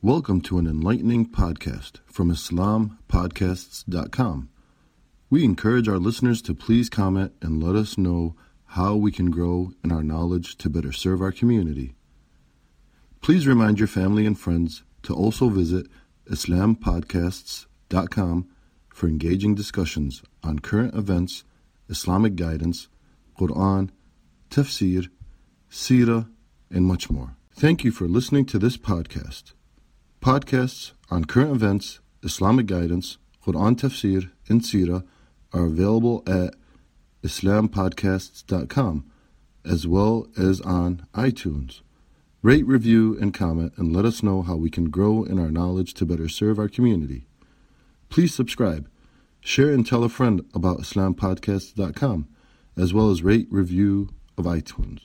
Welcome to an enlightening podcast from IslamPodcasts.com. We encourage our listeners to please comment and let us know how we can grow in our knowledge to better serve our community. Please remind your family and friends to also visit IslamPodcasts.com for engaging discussions on current events, Islamic guidance, Quran, tafsir, seerah, and much more. Thank you for listening to this podcast. Podcasts on current events, Islamic guidance, Quran tafsir, and seerah are available at IslamPodcasts.com as well as on iTunes. Rate, review, and comment and let us know how we can grow in our knowledge to better serve our community. Please subscribe, share and tell a friend about IslamPodcasts.com as well as rate, review of iTunes.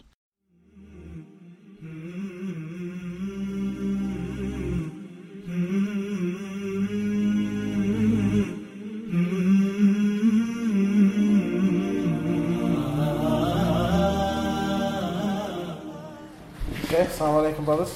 Okay, assalamu alaikum, brothers.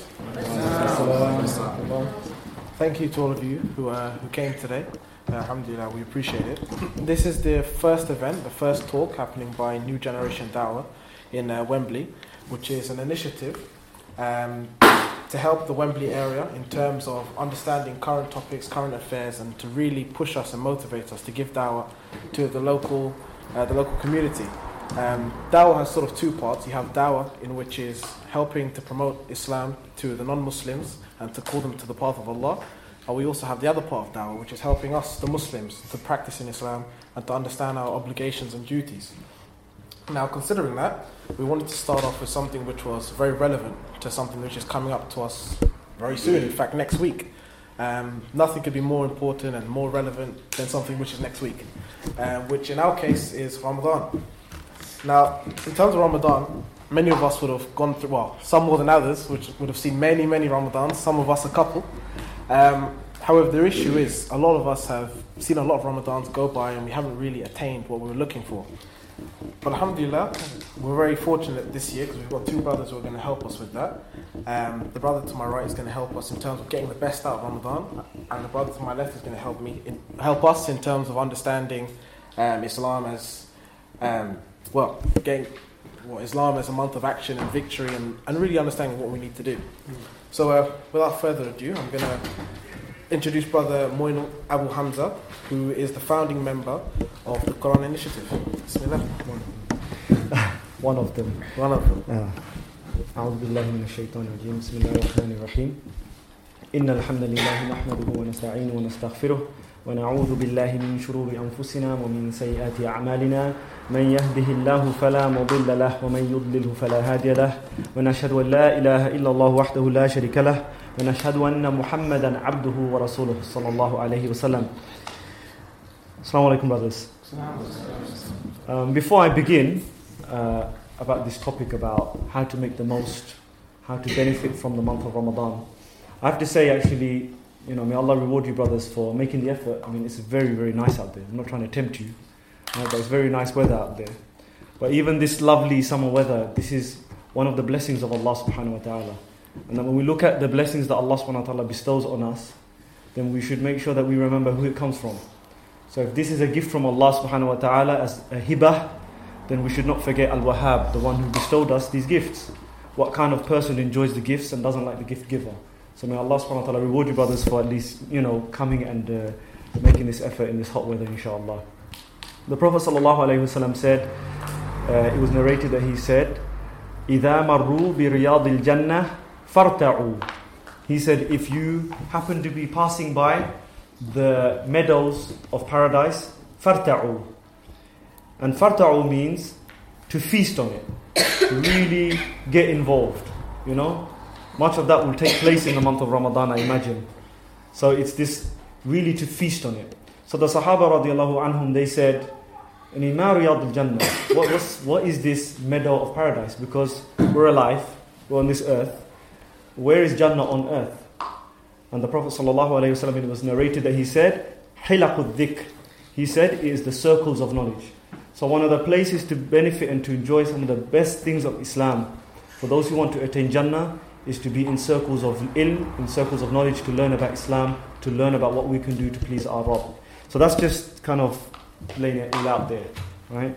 Thank you to all of you who came today. Alhamdulillah, we appreciate it. This is the first event, the first talk happening by New Generation Dawah in Wembley, which is an initiative to help the Wembley area in terms of understanding current topics, current affairs, and to really push us and motivate us to give dawah to the local community. Dawah has sort of two parts. You have dawah, in which is helping to promote Islam to the non-Muslims and to call them to the path of Allah. And we also have the other part of dawah, which is helping us, the Muslims, to practice in Islam and to understand our obligations and duties. Now, considering that, we wanted to start off with something which was very relevant to something which is coming up to us very soon, in fact next week. Nothing could be more important and more relevant than something which is next week, which in our case is Ramadan. Now, in terms of Ramadan, many of us would have gone through, well, some more than others, which would have seen many Ramadans, some of us a couple. However, the issue is, a lot of us have seen a lot of Ramadans go by and we haven't really attained what we were looking for. But alhamdulillah, we're very fortunate this year because we've got two brothers who are going to help us with that. The brother to my right is going to help us in terms of getting the best out of Ramadan, and the brother to my left is going to help us in terms of understanding Islam as Islam as a month of action and victory and really understanding what we need to do. So without further ado, I'm going to introduce Brother Moin Abu Hamza, who is the founding member of the Quran Initiative. Bismillah. One of them. أعوذ بالله من الشيطان الرجيم بسم الله الرحمن الرحيم إن الحمد لله نحمده ونستعينه ونستغفره ونعوذ بالله من شرور أنفسنا ومن سيئات أعمالنا من يهده الله فلا مضل له ومن يضلله فلا هادي له ونشهد أن لا إله إلا الله وحده لا شريك له ونشهد أن محمدا عبده ورسوله صلى الله عليه وسلم. Assalamu alaikum, brothers. Before I begin about this topic about how to make the most, how to benefit from the month of Ramadan, I have to say actually, may Allah reward you, brothers, for making the effort. I mean, it's very nice out there. I'm not trying to tempt you, but it's very nice weather out there. But even this lovely summer weather, this is one of the blessings of Allah subhanahu wa ta'ala. And then when we look at the blessings that Allah subhanahu wa ta'ala bestows on us, then we should make sure that we remember who it comes from. So if this is a gift from Allah subhanahu wa ta'ala as a hibah, then we should not forget Al-Wahhab, the one who bestowed us these gifts. What kind of person enjoys the gifts and doesn't like the gift giver? So may Allah subhanahu wa ta'ala reward you, brothers, for at least, coming and making this effort in this hot weather, inshallah. The Prophet sallallahu alayhi wa sallam said, it was narrated that he said, إِذَا مَرُّوا بِرِيَاضِ الْجَنَّةِ فَارْتَعُوا. He said, if you happen to be passing by the meadows of paradise, فَارْتَعُوا. And فَارْتَعُوا means to feast on it, to really get involved, Much of that will take place in the month of Ramadan, I imagine. So it's this really to feast on it. So the Sahaba radiallahu anhum, they said, مَا رِيَاضِ الْجَنَّةِ. What is this meadow of paradise? Because we're alive, we're on this earth. Where is Jannah on earth? And the Prophet sallallahu alayhi wa sallam, it was narrated that he said, حِلَقُ الذِّكْرِ. He said it is the circles of knowledge. So one of the places to benefit and to enjoy some of the best things of Islam, for those who want to attain Jannah, is to be in circles of ilm, in circles of knowledge, to learn about Islam, to learn about what we can do to please our Rabb. So that's just kind of laying it all out there, right?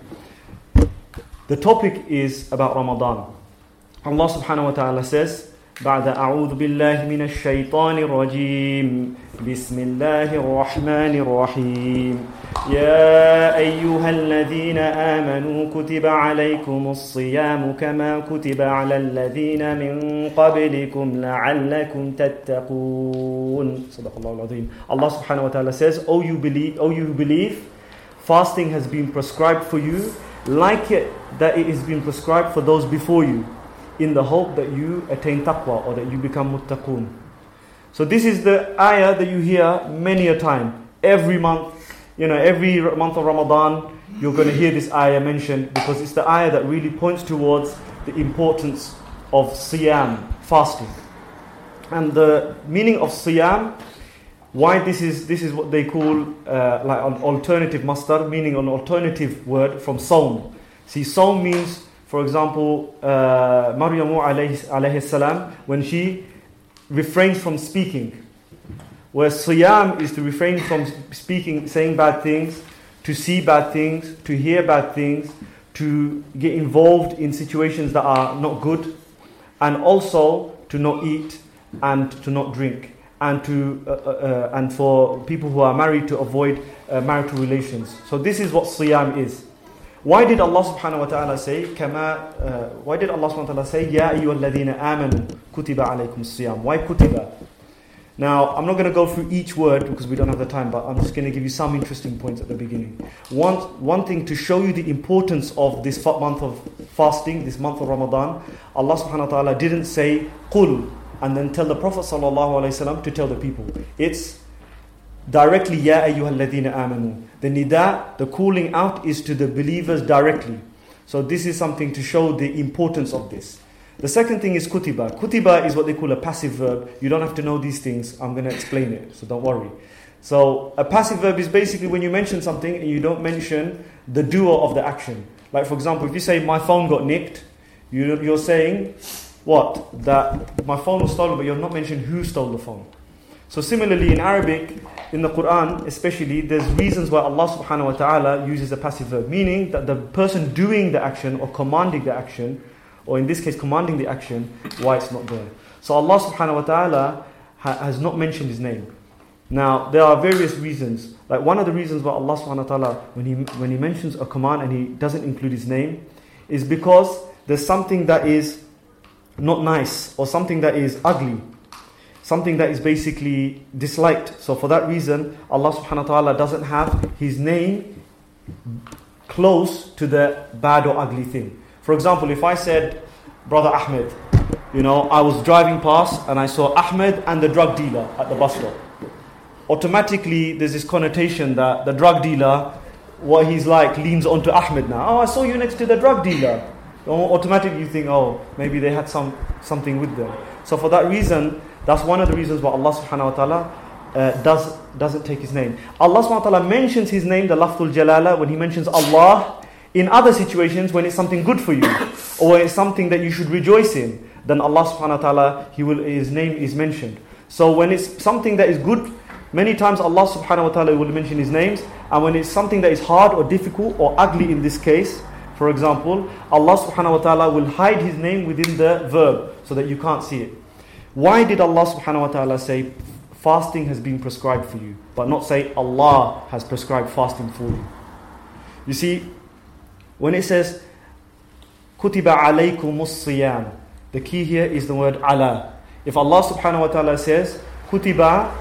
The topic is about Ramadan. Allah subhanahu wa ta'ala says, بعد أعوذ بالله من الشيطان الرجيم بسم الله الرحمن الرحيم يا أيها الذين آمنوا كتب عليكم الصيام كما كتب على الذين من قبلكم لعلكم تتقون صدق الله العظيم. Allah subhanahu wa ta'ala says, O you who believe, fasting has been prescribed for you like it that it has been prescribed for those before you, in the hope that you attain taqwa, or that you become muttaqun. So this is the ayah that you hear many a time. Every month, every month of Ramadan, you're going to hear this ayah mentioned, because it's the ayah that really points towards the importance of siyam, fasting. And the meaning of siyam, why this is what they call like an alternative masdar, meaning an alternative word from sawm. See, sawm means, for example, Maryam alayhi salam, when she refrains from speaking. Where siyam is to refrain from speaking, saying bad things, to see bad things, to hear bad things, to get involved in situations that are not good, and also to not eat and to not drink, and and for people who are married to avoid marital relations. So this is what siyam is. Why did Allah subhanahu wa ta'ala say, why did Allah subhanahu wa ta'ala say, Ya ayyuhalladhina amanu kutiba alaykum siyam? Why kutiba? Now, I'm not going to go through each word because we don't have the time, but I'm just going to give you some interesting points at the beginning. One thing to show you the importance of this month of fasting, this month of Ramadan, Allah subhanahu wa ta'ala didn't say, Qul, and then tell the Prophet sallallahu alayhi wasallam to tell the people. It's directly, Ya ayyuhalladhina amanu. The nida, the calling out, is to the believers directly. So this is something to show the importance of this. The second thing is kutiba. Kutiba is what they call a passive verb. You don't have to know these things. I'm going to explain it, so don't worry. So a passive verb is basically when you mention something and you don't mention the doer of the action. Like, for example, if you say, my phone got nicked, you're saying, what? That my phone was stolen, but you're not mentioning who stole the phone. So similarly, in Arabic, in the Quran especially, there's reasons why Allah subhanahu wa ta'ala uses a passive verb, meaning that the person doing the action or commanding the action, or in this case commanding the action, why it's not there. So Allah subhanahu wa ta'ala has not mentioned his name. Now, there are various reasons. Like, one of the reasons why Allah subhanahu wa ta'ala, when he mentions a command and he doesn't include his name, is because there's something that is not nice, or something that is ugly, something that is basically disliked. So for that reason, Allah subhanahu wa ta'ala doesn't have his name close to the bad or ugly thing. For example, if I said, Brother Ahmed, I was driving past and I saw Ahmed and the drug dealer at the bus stop. Automatically, there's this connotation that the drug dealer, what he's like, leans onto Ahmed now. Oh, I saw you next to the drug dealer. Automatically you think, oh, maybe they had something with them. So for that reason, that's one of the reasons why Allah subhanahu wa ta'ala doesn't take his name. Allah subhanahu wa ta'ala mentions his name, the lafzul jalala, when he mentions Allah, in other situations when it's something good for you, or when it's something that you should rejoice in, then Allah subhanahu wa ta'ala, his name is mentioned. So when it's something that is good, many times Allah subhanahu wa ta'ala will mention his names, and when it's something that is hard or difficult or ugly in this case, for example, Allah subhanahu wa ta'ala will hide his name within the verb so that you can't see it. Why did Allah subhanahu wa ta'ala say fasting has been prescribed for you, but not say Allah has prescribed fasting for you? You see, when it says kutiba alaykumus siyam, the key here is the word ala. If Allah subhanahu wa ta'ala says kutiba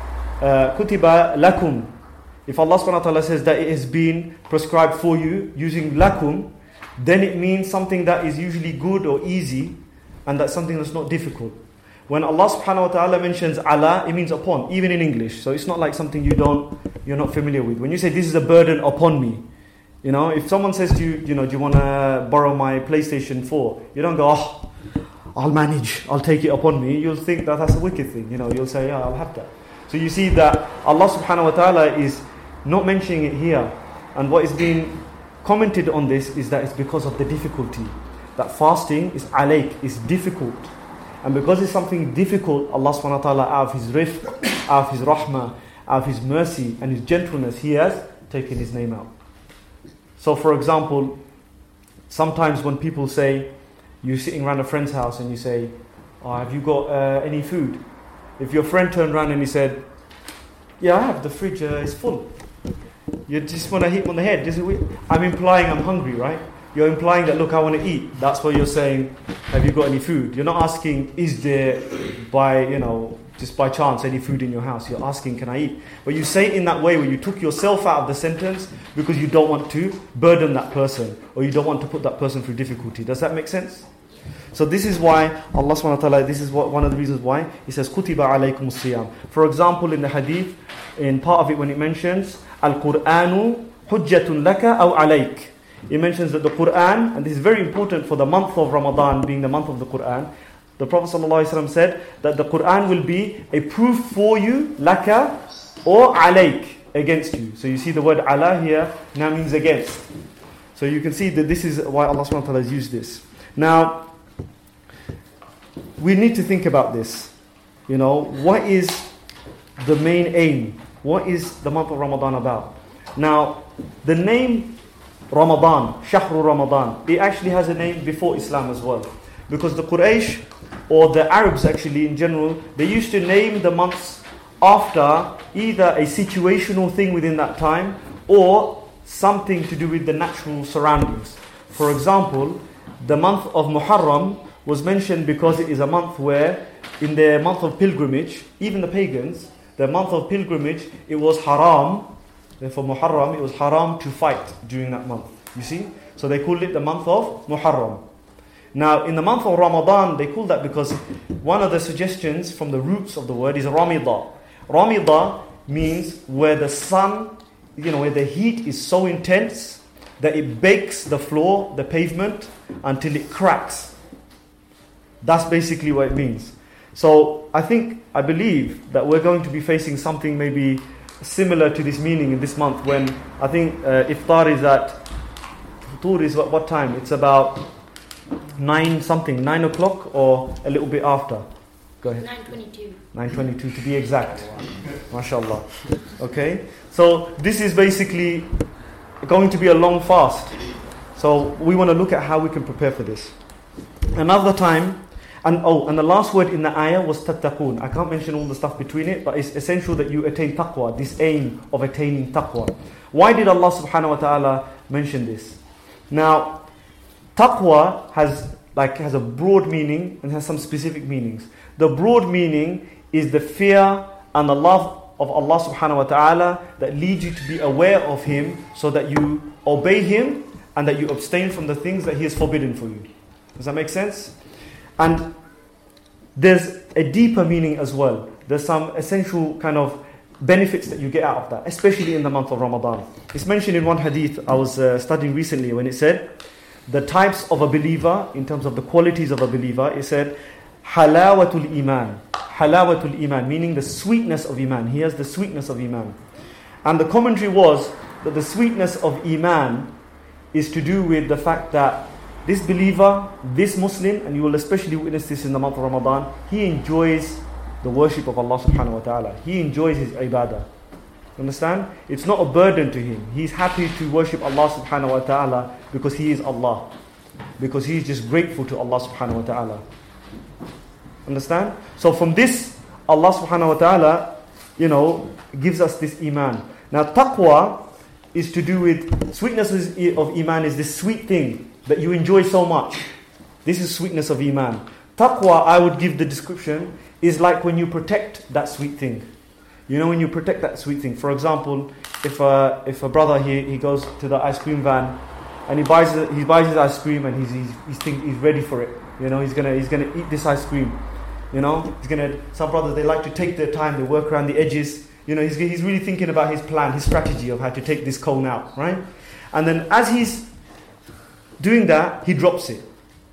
lakum, if Allah subhanahu wa ta'ala says that it has been prescribed for you using lakum, then it means something that is usually good or easy, and that's something that's not difficult. When Allah subhanahu wa ta'ala mentions ala, it means upon, even in English. So it's not like something you're not familiar with. When you say this is a burden upon me, if someone says to you, do you want to borrow my PlayStation 4? You don't go, oh, I'll manage, I'll take it upon me. You'll think that that's a wicked thing. You'll say, yeah, I'll have that. So you see that Allah subhanahu wa ta'ala is not mentioning it here. And what is being commented on this is that it's because of the difficulty. That fasting is alayk, is difficult. And because it's something difficult, Allah subhanahu wa ta'ala, out of His rifq, out of His rahmah, out of His mercy and His gentleness, He has taken His name out. So for example, sometimes when people say, you're sitting around a friend's house and you say, oh, have you got any food? If your friend turned around and he said, yeah, I have, the fridge is full. You just want to hit him on the head. I'm implying I'm hungry, right? You're implying that, look, I want to eat. That's what you're saying, have you got any food? You're not asking, is there, just by chance, any food in your house? You're asking, can I eat? But you say it in that way where you took yourself out of the sentence because you don't want to burden that person, or you don't want to put that person through difficulty. Does that make sense? So this is why Allah subhanahu wa ta'ala, this is one of the reasons why He says, Kutiba alaykum as-siyam. For example, in the hadith, in part of it when it mentions, Al-Qur'anu hujjatun laka aw alayk. It mentions that the Qur'an, and this is very important for the month of Ramadan being the month of the Qur'an, the Prophet ﷺ said that the Qur'an will be a proof for you, laka or alayk, against you. So you see the word ala here now means against. So you can see that this is why Allah subhanahu wa ta'ala has used this. Now, we need to think about this. What is the main aim? What is the month of Ramadan about? Now, the name Ramadan, Shahru Ramadan, it actually has a name before Islam as well. Because the Quraysh, or the Arabs actually in general, they used to name the months after either a situational thing within that time or something to do with the natural surroundings. For example, the month of Muharram was mentioned because it is a month where, in their month of pilgrimage, even the pagans, their month of pilgrimage, it was haram. Therefore, Muharram, it was haram to fight during that month. You see? So they called it the month of Muharram. Now, in the month of Ramadan, they call that because one of the suggestions from the roots of the word is Ramida. Ramida means where the sun, where the heat is so intense that it bakes the floor, the pavement, until it cracks. That's basically what it means. So I believe that we're going to be facing something maybe similar to this meaning in this month, when I think iftar is futur is what time? It's about 9 o'clock or a little bit after. Go ahead. 9:22. 9:22 to be exact. MashaAllah. Okay. So this is basically going to be a long fast. So we want to look at how we can prepare for this. Another time, and the last word in the ayah was tattaqun. I can't mention all the stuff between it, but it's essential that you attain taqwa, this aim of attaining taqwa. Why did Allah subhanahu wa ta'ala mention this? Now, taqwa has a broad meaning and has some specific meanings. The broad meaning is the fear and the love of Allah subhanahu wa ta'ala that leads you to be aware of Him, so that you obey Him and that you abstain from the things that He has forbidden for you. Does that make sense? And there's a deeper meaning as well. There's some essential kind of benefits that you get out of that, especially in the month of Ramadan. It's mentioned in one hadith I was studying recently, when it said the types of a believer, in terms of the qualities of a believer, it said halawatul iman. Halawatul iman, meaning the sweetness of iman. He has the sweetness of iman. And the commentary was that the sweetness of iman is to do with the fact that this believer, this Muslim, and you will especially witness this in the month of Ramadan, he enjoys the worship of Allah subhanahu wa ta'ala. He enjoys his ibadah. Understand? It's not a burden to him. He's happy to worship Allah subhanahu wa ta'ala because he is Allah. Because he is just grateful to Allah subhanahu wa ta'ala. Understand? So from this, Allah subhanahu wa ta'ala, gives us this iman. Now taqwa is to do with, sweetness of iman is this sweet thing that you enjoy so much. This is sweetness of iman. Taqwa, I would give the description, is like when you protect that sweet thing. When you protect that sweet thing. For example, if a brother he goes to the ice cream van and he buys his ice cream and he's ready for it. He's gonna eat this ice cream. Some brothers, they like to take their time, they work around the edges. He's really thinking about his plan, his strategy of how to take this cone out, right? And then as he's doing that, he drops it.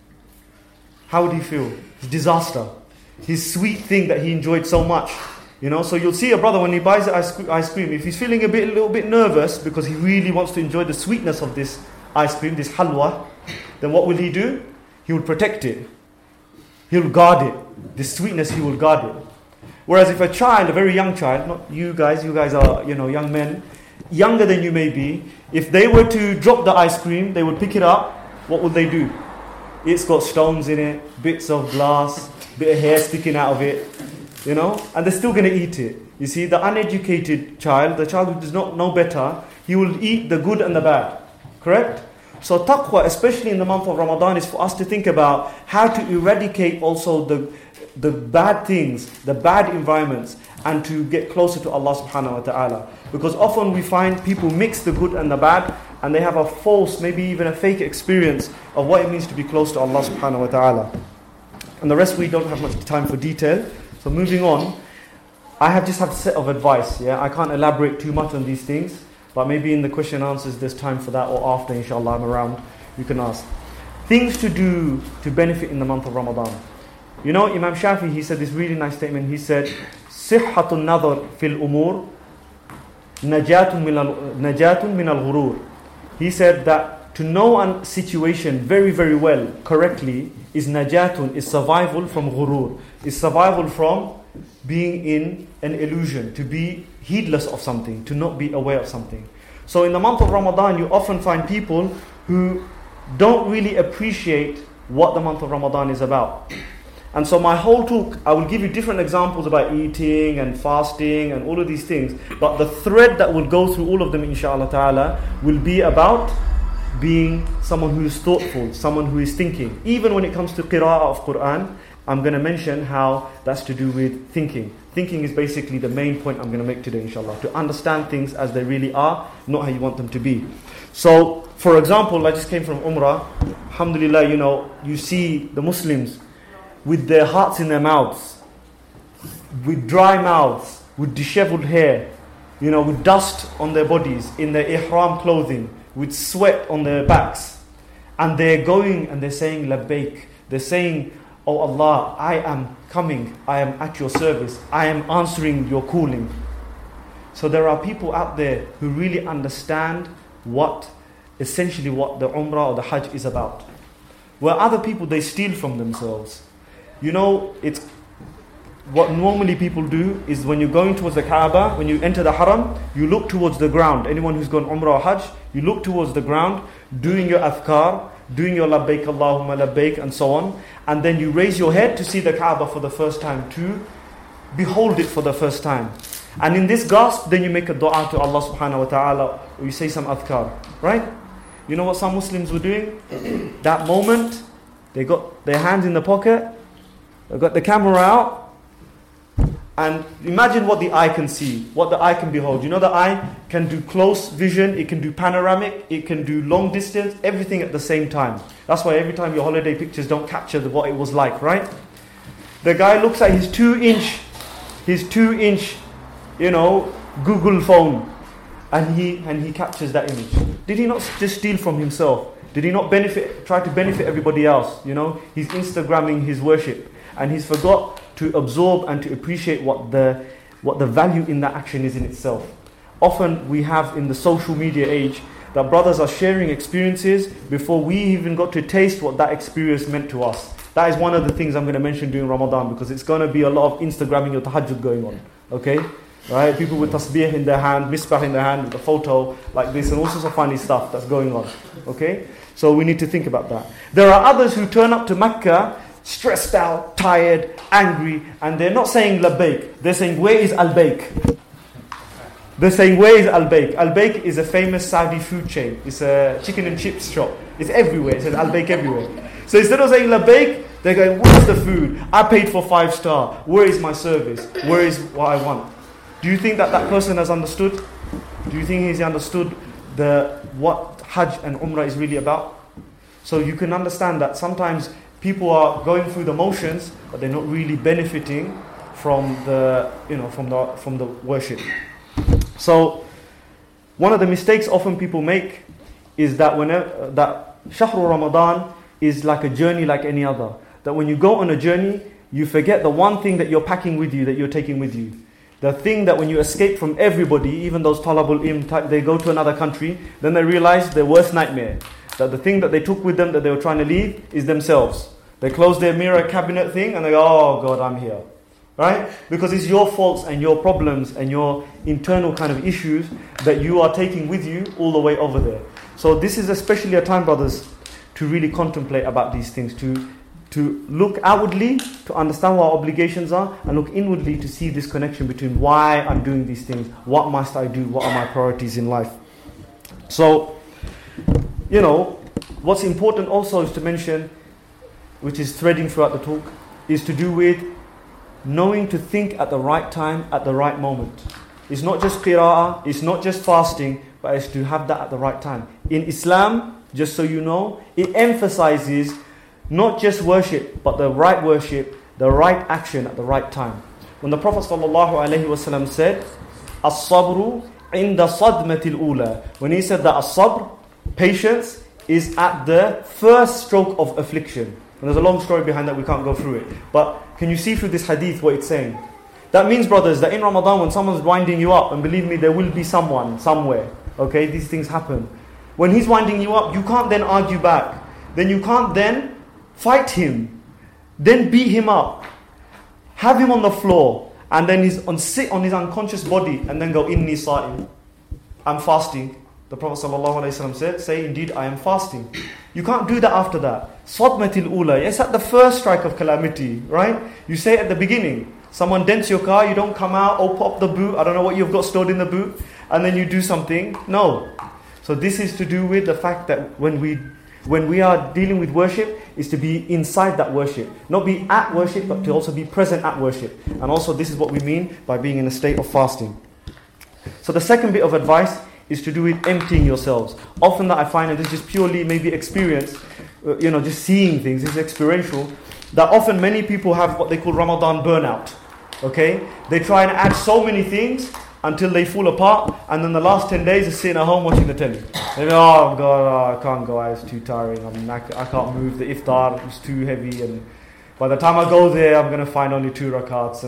How would he feel? It's disaster. His sweet thing that he enjoyed so much. So you'll see a brother when he buys the ice cream, if he's feeling a little bit nervous because he really wants to enjoy the sweetness of this ice cream, this halwa, then what will he do? He will protect it. He'll guard it. This sweetness, he will guard it. Whereas if a child, a very young child, not you guys are, young men, younger than you may be, if they were to drop the ice cream, they would pick it up, what would they do? It's got stones in it, bits of glass, bit of hair sticking out of it, and they're still going to eat it. You see, the uneducated child, the child who does not know better, he will eat the good and the bad. Correct? So taqwa, especially in the month of Ramadan, is for us to think about how to eradicate also the bad things, the bad environments, and to get closer to Allah subhanahu wa ta'ala. Because often we find people mix the good and the bad, and they have a false, maybe even a fake experience of what it means to be close to Allah subhanahu wa ta'ala. And the rest we don't have much time for detail. So moving on, I just have a set of advice. I can't elaborate too much on these things, but maybe in the question and answers there's time for that, or after, inshallah, I'm around, you can ask. Things to do to benefit in the month of Ramadan. Imam Shafi, he said this really nice statement. He said, صحة النظر في الأمور نجاة من الغرور. He said that to know a situation very, very well, correctly, is najatun, is survival from ghurur, is survival from being in an illusion, to be heedless of something, to not be aware of something. So in the month of Ramadan, you often find people who don't really appreciate what the month of Ramadan is about. And so my whole talk, I will give you different examples about eating and fasting and all of these things. But the thread that will go through all of them, inshallah ta'ala, will be about being someone who is thoughtful, someone who is thinking. Even when it comes to qira'ah of Qur'an, I'm going to mention how that's to do with thinking. Thinking is basically the main point I'm going to make today, inshallah. To understand things as they really are, not how you want them to be. So, for example, I just came from Umrah. Alhamdulillah, you see the Muslims with their hearts in their mouths, with dry mouths, with disheveled hair, with dust on their bodies, in their ihram clothing, with sweat on their backs. And they're going and they're saying, labbaik. They're saying, oh Allah, I am coming, I am at your service, I am answering your calling. So there are people out there who really understand essentially what the Umrah or the Hajj is about. Where other people, they steal from themselves. It's what normally people do is when you're going towards the Kaaba, when you enter the Haram, you look towards the ground. Anyone who's gone Umrah or Hajj, you look towards the ground, doing your adhkar, doing your labbaik Allahumma labbaik and so on. And then you raise your head to see the Kaaba for the first time, to behold it for the first time. And in this gasp, then you make a dua to Allah subhanahu wa ta'ala, or you say some adhkar, right? You know what some Muslims were doing? That moment, they got their hands in the pocket, they got the camera out, and imagine what the eye can see, what the eye can behold. The eye can do close vision, it can do panoramic, it can do long distance, everything at the same time. That's why every time your holiday pictures don't capture what it was like, right? The guy looks at his 2-inch, Google phone, and he captures that image. Did he not just steal from himself? Did he not try to benefit everybody else? He's Instagramming his worship, and he's forgot to absorb and to appreciate what the value in that action is in itself. Often we have in the social media age that brothers are sharing experiences before we even got to taste what that experience meant to us. That is one of the things I'm going to mention during Ramadan, because it's going to be a lot of Instagramming your tahajjud going on. Okay? Right? People with tasbih in their hand, misbah in their hand, with a photo like this, and all sorts of funny stuff that's going on. Okay? So we need to think about that. There are others who turn up to Mecca stressed out, tired, angry, and they're not saying labbaik. They're saying, where is al-baik? They're saying, where is al-baik? Al-baik is a famous Saudi food chain. It's a chicken and chips shop. It's everywhere. It says al-baik everywhere. So instead of saying labbaik, they're going, where's the food? I paid for 5-star. Where is my service? Where is what I want? Do you think that person has understood? Do you think he's understood what Hajj and Umrah is really about? So you can understand that sometimes people are going through the motions, but they're not really benefiting from the worship. So one of the mistakes often people make is that that Shahru Ramadan is like a journey like any other. That when you go on a journey, you forget the one thing that you're packing with you, that you're taking with you. The thing that when you escape from everybody, even those talabul ilm type, they go to another country, then they realize their worst nightmare. That the thing that they took with them that they were trying to leave is themselves. They close their mirror cabinet thing and they go, oh God, I'm here. Right? Because it's your faults and your problems and your internal kind of issues that you are taking with you all the way over there. So this is especially a time, brothers, to really contemplate about these things, to look outwardly, to understand what our obligations are, and look inwardly to see this connection between why I'm doing these things, what must I do, what are my priorities in life. So, you know, what's important also is to mention, which is threading throughout the talk, is to do with knowing to think at the right time, at the right moment. It's not just qira'ah, it's not just fasting, but it's to have that at the right time. In Islam, just so you know, it emphasizes not just worship, but the right worship, the right action at the right time. When the Prophet ﷺ said, As-sabru inda sadmatil ula. When he said that as-sabr, patience, is at the first stroke of affliction. And there's a long story behind that, we can't go through it. But can you see through this hadith what it's saying? That means, brothers, that in Ramadan when someone's winding you up, and believe me, there will be someone, somewhere, okay, these things happen. When he's winding you up, you can't then argue back. Then you can't then fight him. Then beat him up. Have him on the floor. And then sit on his unconscious body and then go, Inni sa'im. I'm fasting. The Prophet ﷺ said, say, indeed, I am fasting. You can't do that after that. Sadmatil ula. It's at the first strike of calamity, right? You say at the beginning. Someone dents your car, you don't come out, open up the boot, I don't know what you've got stored in the boot, and then you do something. No. So this is to do with the fact that when we are dealing with worship, is to be inside that worship. Not be at worship, but to also be present at worship. And also this is what we mean by being in a state of fasting. So the second bit of advice is to do with emptying yourselves. Often that I find, and this is just purely maybe experience, just seeing things, it's experiential, that often many people have what they call Ramadan burnout. Okay? They try and add so many things until they fall apart, and then the last 10 days are sitting at home watching the telly. They go, oh God, I can't go out, it's too tiring, I can't move, the iftar is too heavy, and by the time I go there, I'm going to find only 2 rakats,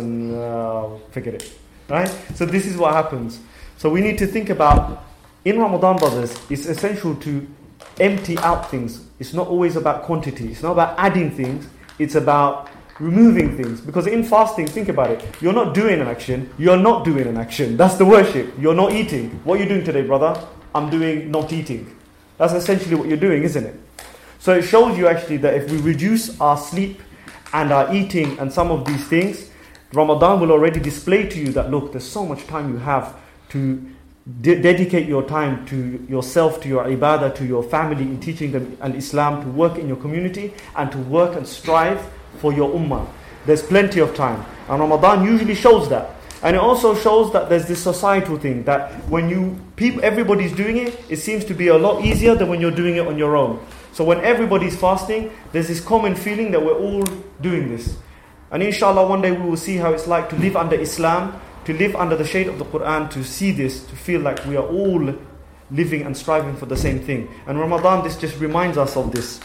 and forget it. Right? So this is what happens. So we need to think about, in Ramadan, brothers, it's essential to empty out things. It's not always about quantity, it's not about adding things, it's about removing things. Because in fasting, think about it, you're not doing an action, you're not doing an action. That's the worship. You're not eating. What are you doing today, brother? I'm doing not eating. That's essentially what you're doing, isn't it? So it shows you actually that if we reduce our sleep and our eating and some of these things, Ramadan will already display to you that, look, there's so much time you have to dedicate your time to yourself, to your ibadah, to your family, in teaching them al-Islam, to work in your community, and to work and strive for your ummah. There's plenty of time. And Ramadan usually shows that. And it also shows that there's this societal thing, that when everybody's doing it, it seems to be a lot easier than when you're doing it on your own. So when everybody's fasting, there's this common feeling that we're all doing this. And inshallah, one day we will see how it's like to live under Islam, to live under the shade of the Quran, to see this, to feel like we are all living and striving for the same thing. And Ramadan, this just reminds us of this.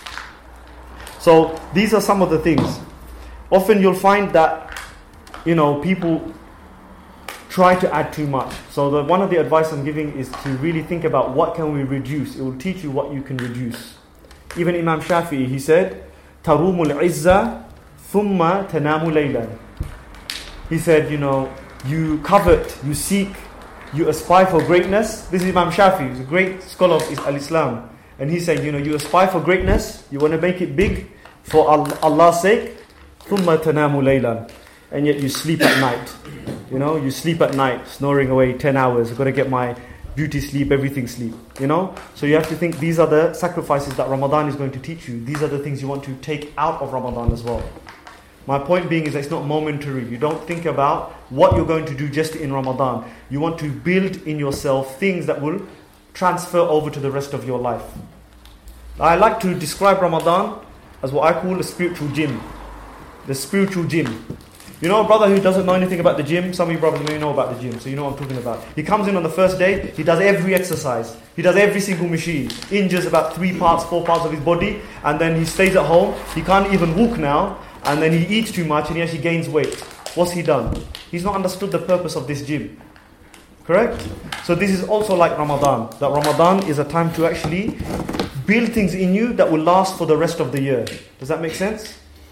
So these are some of the things. Often you'll find that, people try to add too much. So one of the advice I'm giving is to really think about what can we reduce. It will teach you what you can reduce. Even Imam Shafi'i, he said, "Tarumul izza thumma tanamu laylan." He said, you covet, you seek, you aspire for greatness. This is Imam Shafi'i, he's a great scholar of al-Islam. And he said, you aspire for greatness, you want to make it big for Allah's sake, ثُمَّ تَنَامُ لَيْلًا. And yet you sleep at night. You sleep at night, snoring away 10 hours. I've got to get my beauty sleep, everything sleep. So you have to think these are the sacrifices that Ramadan is going to teach you. These are the things you want to take out of Ramadan as well. My point being is that it's not momentary. You don't think about what you're going to do just in Ramadan. You want to build in yourself things that will transfer over to the rest of your life. I like to describe Ramadan as what I call a spiritual gym. The spiritual gym. A brother who doesn't know anything about the gym, some of you brothers may know about the gym, so you know what I'm talking about. He comes in on the first day, he does every exercise. He does every single machine. Injures about 4 parts of his body, and then he stays at home. He can't even walk now. And then he eats too much and he actually gains weight. What's he done? He's not understood the purpose of this gym. Correct? So this is also like Ramadan. That Ramadan is a time to actually build things in you that will last for the rest of the year. Does that make sense?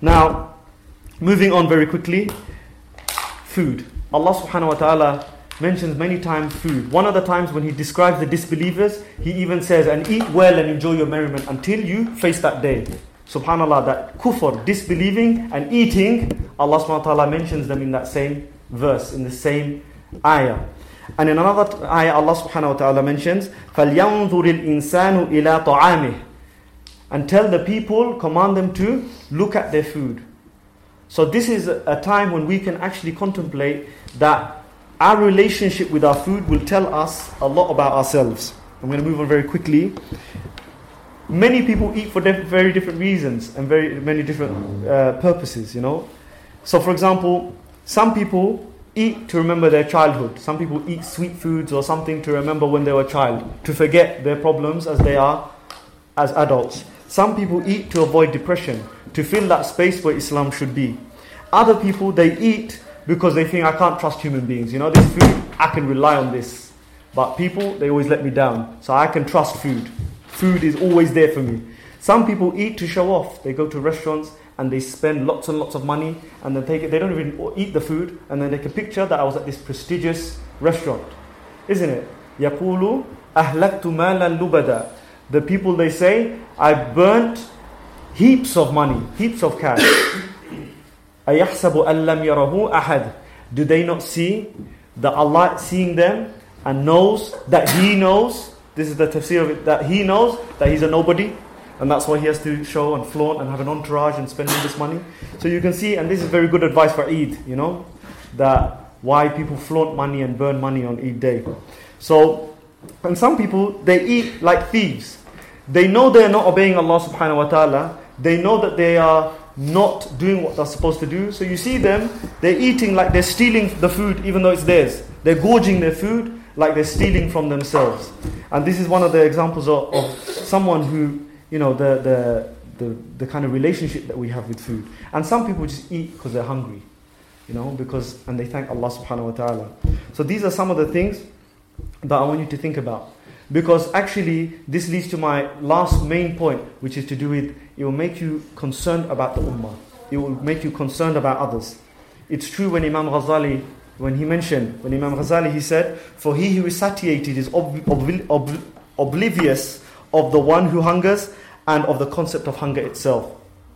Now, moving on very quickly, food. Allah subhanahu wa ta'ala mentions many times food. One of the times when He describes the disbelievers, He even says, and eat well and enjoy your merriment until you face that day. Subhanallah, that kufr, disbelieving and eating, Allah subhanahu wa ta'ala mentions them in that same verse, in the same ayah. And in another ayah, Allah subhanahu wa ta'ala mentions, فَلْيَنْظُرِ الْإِنسَانُ إِلَىٰ طَعَامِهِ, and tell the people, command them to look at their food. So this is a time when we can actually contemplate that our relationship with our food will tell us a lot about ourselves. I'm going to move on very quickly. Many people eat for very different reasons and very many different purposes, you know. So for example, some people eat to remember their childhood. Some people eat sweet foods or something to remember when they were a child, to forget their problems as they are as adults. Some people eat to avoid depression, to fill that space where Islam should be. Other people, they eat because they think, I can't trust human beings. You know, this food, I can rely on this. But people, they always let me down. So I can trust food. Food is always there for me. Some people eat to show off. They go to restaurants and they spend lots and lots of money and then they don't even eat the food, and then take a picture that I was at this prestigious restaurant. Isn't it? يَقُولُ أَهْلَكْتُ مَالًا لُبَدًا. The people, they say, I burnt heaps of money, heaps of cash. أَيَحْسَبُ أَن لَّمْ يَرَهُ أَحَدٌ. Do they not see that Allah seeing them and knows that He knows? This is the tafsir of it, that He knows that He's a nobody, and that's why He has to show and flaunt and have an entourage and spend all this money. So you can see, and this is very good advice for Eid, you know, that why people flaunt money and burn money on Eid day. So, and some people, they eat like thieves. They know they're not obeying Allah subhanahu wa ta'ala. They know that they are not doing what they're supposed to do. So you see them, they're eating like they're stealing the food even though it's theirs. They're gorging their food like they're stealing from themselves. And this is one of the examples of someone who, you know, the kind of relationship that we have with food. And some people just eat because they're hungry, you know, and they thank Allah subhanahu wa ta'ala. So these are some of the things that I want you to think about. Because actually, this leads to my last main point, which is to do with, it will make you concerned about the ummah. It will make you concerned about others. It's true when Imam Ghazali, he said, for he who is satiated is oblivious of the one who hungers and of the concept of hunger itself.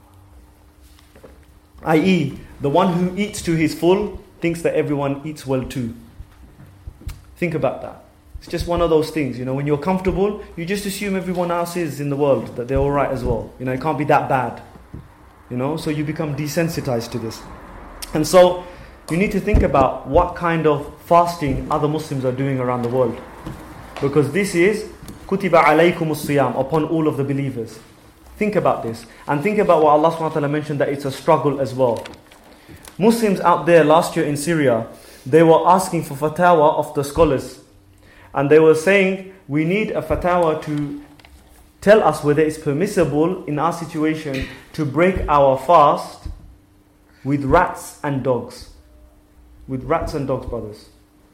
I.e., the one who eats to his full thinks that everyone eats well too. Think about that. It's just one of those things, you know, when you're comfortable, you just assume everyone else is in the world, that they're alright as well. You know, it can't be that bad. You know, so you become desensitized to this. And so, you need to think about what kind of fasting other Muslims are doing around the world. Because this is Kutiba alaykumus siyam, upon all of the believers. Think about this. And think about what Allah subhanahu wa ta'ala mentioned, that it's a struggle as well. Muslims out there last year in Syria, they were asking for fatwa of the scholars. And they were saying, we need a fatwa to tell us whether it's permissible in our situation to break our fast with rats and dogs. With rats and dogs, brothers.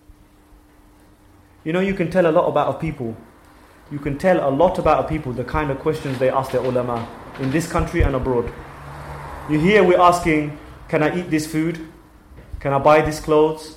You know, you can tell a lot about a people. You can tell a lot about a people, the kind of questions they ask their ulama in this country and abroad. You hear we're asking, can I eat this food? Can I buy these clothes?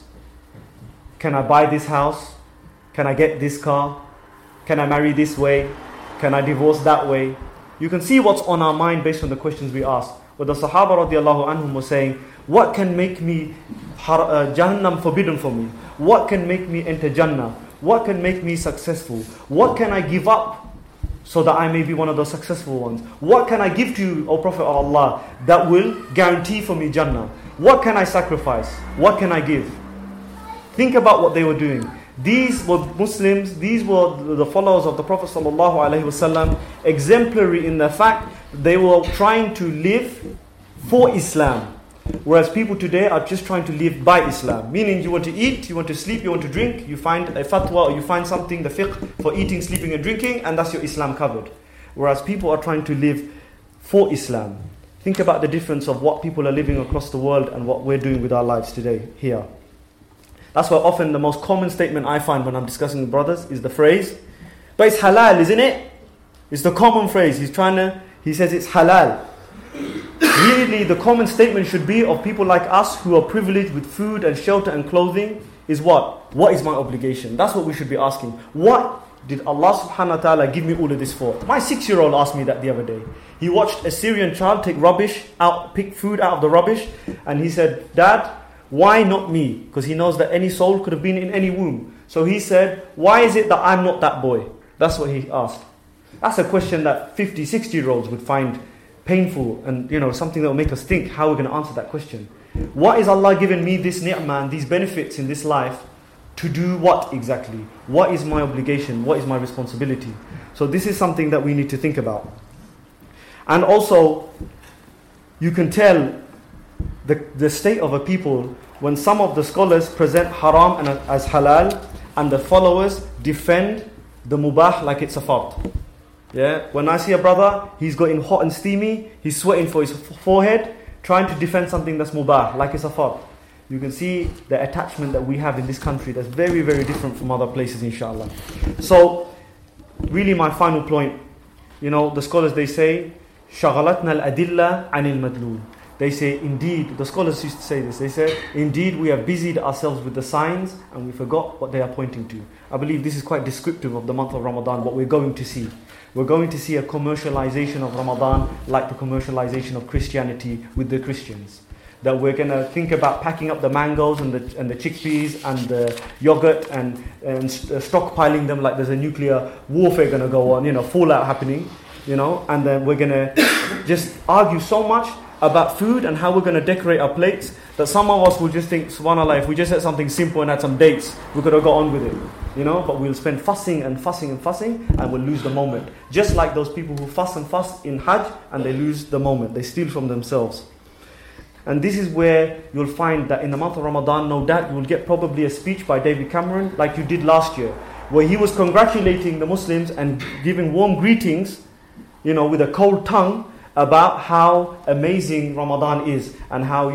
Can I buy this house? Can I get this car? Can I marry this way? Can I divorce that way? You can see what's on our mind based on the questions we ask. But the Sahaba radiallahu anhum were saying, what can make me Jahannam forbidden for me? What can make me enter Jannah? What can make me successful? What can I give up so that I may be one of those successful ones? What can I give to you, O Prophet of Allah, that will guarantee for me Jannah? What can I sacrifice? What can I give? Think about what they were doing. These were Muslims, these were the followers of the Prophet ﷺ, exemplary in the fact they were trying to live for Islam. Whereas people today are just trying to live by Islam. Meaning you want to eat, you want to sleep, you want to drink, you find a fatwa or you find something, the fiqh for eating, sleeping and drinking, and that's your Islam covered. Whereas people are trying to live for Islam. Think about the difference of what people are living across the world and what we're doing with our lives today, here. That's why often the most common statement I find when I'm discussing with brothers is the phrase, but it's halal, isn't it? It's the common phrase. He says it's halal. Really, the common statement should be of people like us who are privileged with food and shelter and clothing is what? What is my obligation? That's what we should be asking. What did Allah subhanahu wa ta'ala give me all of this for? My 6-year-old asked me that the other day. He watched a Syrian child pick food out of the rubbish, and he said, Dad, why not me? Because he knows that any soul could have been in any womb. So he said, why is it that I'm not that boy? That's what he asked. That's a question that 50, 60-year-olds would find painful, and something that will make us think how we're going to answer that question. What is Allah giving me this ni'mah and these benefits in this life to do what exactly? What is my obligation? What is my responsibility? So this is something that we need to think about. And also, you can tell the state of a people when some of the scholars present haram as halal, and the followers defend the mubah like it's a fard. Yeah, when I see a brother, he's getting hot and steamy, he's sweating for his forehead, trying to defend something that's mubah, like it's a fard. You can see the attachment that we have in this country that's very, very different from other places, inshallah. So, really my final point, the scholars, they say, شَغَلَتْنَا الْأَدِلَّةِ عَنِ الْمَدْلُولِ. They say, indeed, the scholars used to say this, they said, indeed we have busied ourselves with the signs and we forgot what they are pointing to. I believe this is quite descriptive of the month of Ramadan, what we're going to see. We're going to see a commercialization of Ramadan like the commercialization of Christianity with the Christians. That we're going to think about packing up the mangoes and the chickpeas and the yogurt and stockpiling them like there's a nuclear warfare going to go on, fallout happening, and then we're going to just argue so much about food and how we're going to decorate our plates that some of us will just think, subhanAllah, if we just had something simple and had some dates, we could have got on with it, but we'll spend fussing and we'll lose the moment. Just like those people who fuss in Hajj and they lose the moment, they steal from themselves. And this is where you'll find that in the month of Ramadan, no doubt you will get probably a speech by David Cameron like you did last year, where he was congratulating the Muslims and giving warm greetings, with a cold tongue, about how amazing Ramadan is and how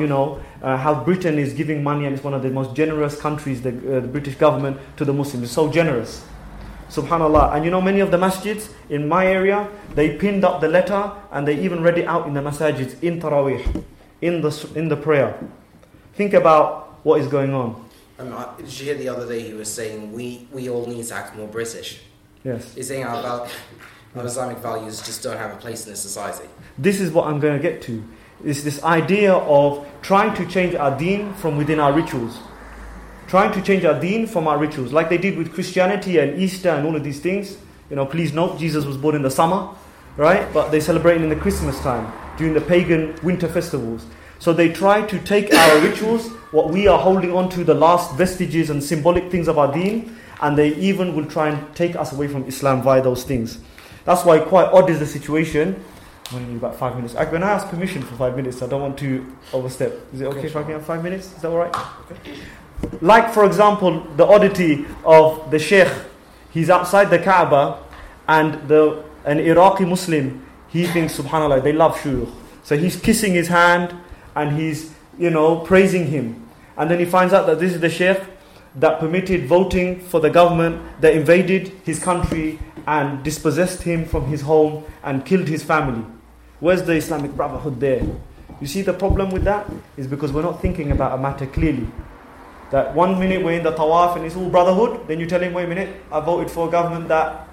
how Britain is giving money, and it's one of the most generous countries, the British government, to the Muslims. It's so generous, subhanallah. And many of the masjids in my area, they pinned up the letter and they even read it out in the masajids in Taraweeh, in the prayer. Think about what is going on. Did you hear the other day he was saying we all need to act more British? Yes. He's saying our Islamic values just don't have a place in this society. This is what I'm going to get to. It's this idea of trying to change our deen from within our rituals. Trying to change our deen from our rituals. Like they did with Christianity and Easter and all of these things. Please note, Jesus was born in the summer, right? But they celebrate it in the Christmas time, during the pagan winter festivals. So they try to take our rituals, what we are holding on to, the last vestiges and symbolic things of our deen, and they even will try and take us away from Islam via those things. That's why quite odd is the situation. Only about 5 minutes. When I ask permission for 5 minutes, I don't want to overstep. Is it okay if I can have 5 minutes? Is that alright? Okay. Like, for example, the oddity of the Sheikh. He's outside the Kaaba, and an Iraqi Muslim, he thinks, subhanAllah, they love shuyukh. So he's kissing his hand, and he's, praising him. And then he finds out that this is the Sheikh that permitted voting for the government that invaded his country and dispossessed him from his home and killed his family. Where's the Islamic Brotherhood there? You see, the problem with that is because we're not thinking about a matter clearly. That 1 minute we're in the tawaf and it's all brotherhood, then you tell him, wait a minute, I voted for a government that,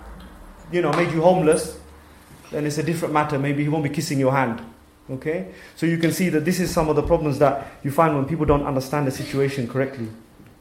made you homeless, then it's a different matter. Maybe he won't be kissing your hand. Okay? So you can see that this is some of the problems that you find when people don't understand the situation correctly.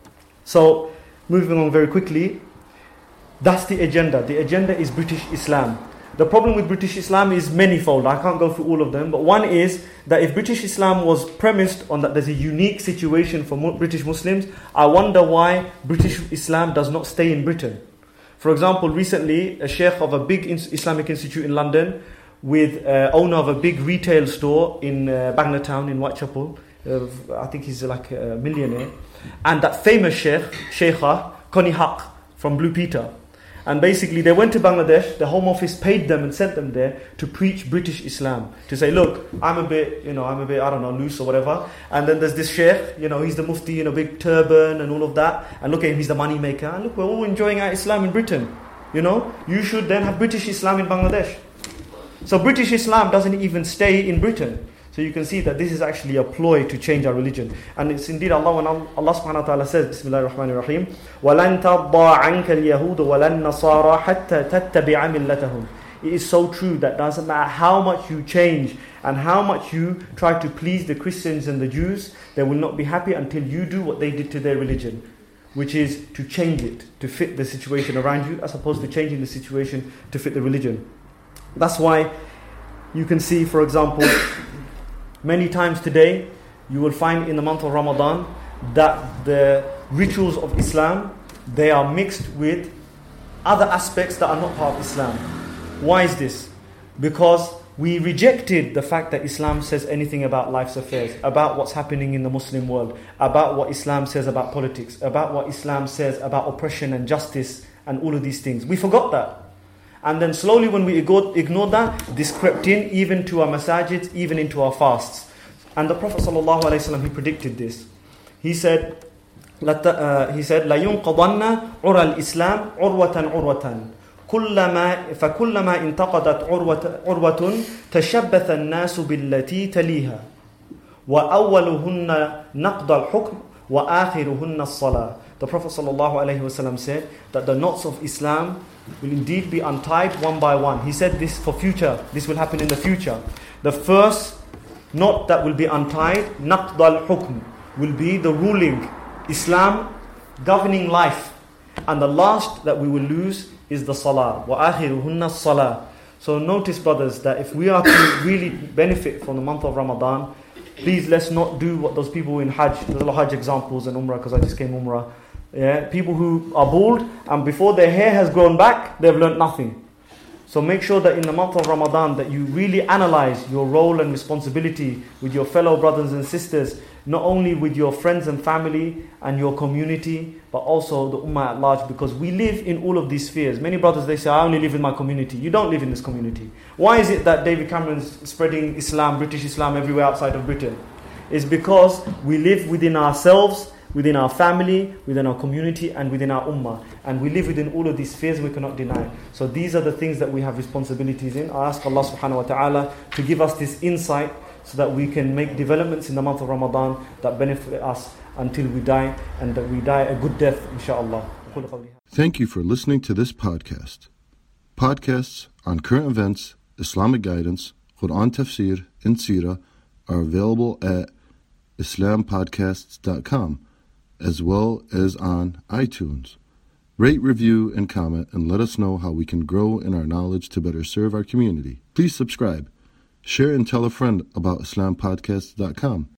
So, moving on very quickly, that's the agenda. The agenda is British Islam. The problem with British Islam is manifold. I can't go through all of them. But one is that if British Islam was premised on that there's a unique situation for British Muslims, I wonder why British Islam does not stay in Britain. For example, recently, a sheikh of a big Islamic institute in London with owner of a big retail store in Bangla Town in Whitechapel, I think he's like a millionaire, and that famous Sheikha, Connie Haq from Blue Peter. And basically they went to Bangladesh, the Home Office paid them and sent them there to preach British Islam. To say, look, I'm a bit, I don't know, loose or whatever. And then there's this sheikh, he's the mufti in a big turban and all of that. And look at him, he's the money maker. And look, we're all enjoying our Islam in Britain. You should then have British Islam in Bangladesh. So British Islam doesn't even stay in Britain. So you can see that this is actually a ploy to change our religion. And it's indeed Allah, when Allah subhanahu wa ta'ala says, Bismillahir Rahmanir Rahim, وَلَن تَرْضَى عَنْكَ الْيَهُودُ وَلَن نَصَارَى حَتَّى تَتَّبِعَ مِلَّتَهُم. It is so true that doesn't matter how much you change and how much you try to please the Christians and the Jews, they will not be happy until you do what they did to their religion, which is to change it to fit the situation around you, as opposed to changing the situation to fit the religion. That's why you can see, for example, many times today, you will find in the month of Ramadan that the rituals of Islam, they are mixed with other aspects that are not part of Islam. Why is this? Because we rejected the fact that Islam says anything about life's affairs, about what's happening in the Muslim world, about what Islam says about politics, about what Islam says about oppression and justice and all of these things. We forgot that. And then slowly when we ignored that, this crept in even to our masajids, even into our fasts. And the Prophet ﷺ, he predicted this. He said, لَيُنْقَضَنَّ عُرَى الْإِسْلَامِ عُرْوَةً عُرْوَةً فكلما انتقدت عروة تشبث الناس بالتي تليها وأولهن نقض الحكم وآخرهن الصلاة. The Prophet ﷺ said that the knots of Islam will indeed be untied one by one. He said this for future. This will happen in the future. The first knot that will be untied, نقض الحكم, will be the ruling, Islam governing life. And the last that we will lose is the salah. وَآخِرُهُنَّ الصَّلَاةِ. So notice, brothers, that if we are to really benefit from the month of Ramadan, please let's not do what those people in Hajj, there's a lot of Hajj examples and Umrah, because I just came Umrah. Yeah, people who are bald and before their hair has grown back, they've learnt nothing. So make sure that in the month of Ramadan that you really analyze your role and responsibility with your fellow brothers and sisters, not only with your friends and family and your community, but also the ummah at large, because we live in all of these spheres. Many brothers, they say, I only live in my community. You don't live in this community. Why is it that David Cameron's spreading Islam, British Islam, everywhere outside of Britain? It's because we live within ourselves, within our family, within our community, and within our ummah. And we live within all of these spheres we cannot deny. So these are the things that we have responsibilities in. I ask Allah subhanahu wa ta'ala to give us this insight so that we can make developments in the month of Ramadan that benefit us until we die, and that we die a good death, inshaAllah. Thank you for listening to this podcast. Podcasts on current events, Islamic guidance, Quran tafsir, and seerah are available at islampodcasts.com, as well as on iTunes. Rate, review, and comment, and let us know how we can grow in our knowledge to better serve our community. Please subscribe, share, and tell a friend about islampodcasts.com.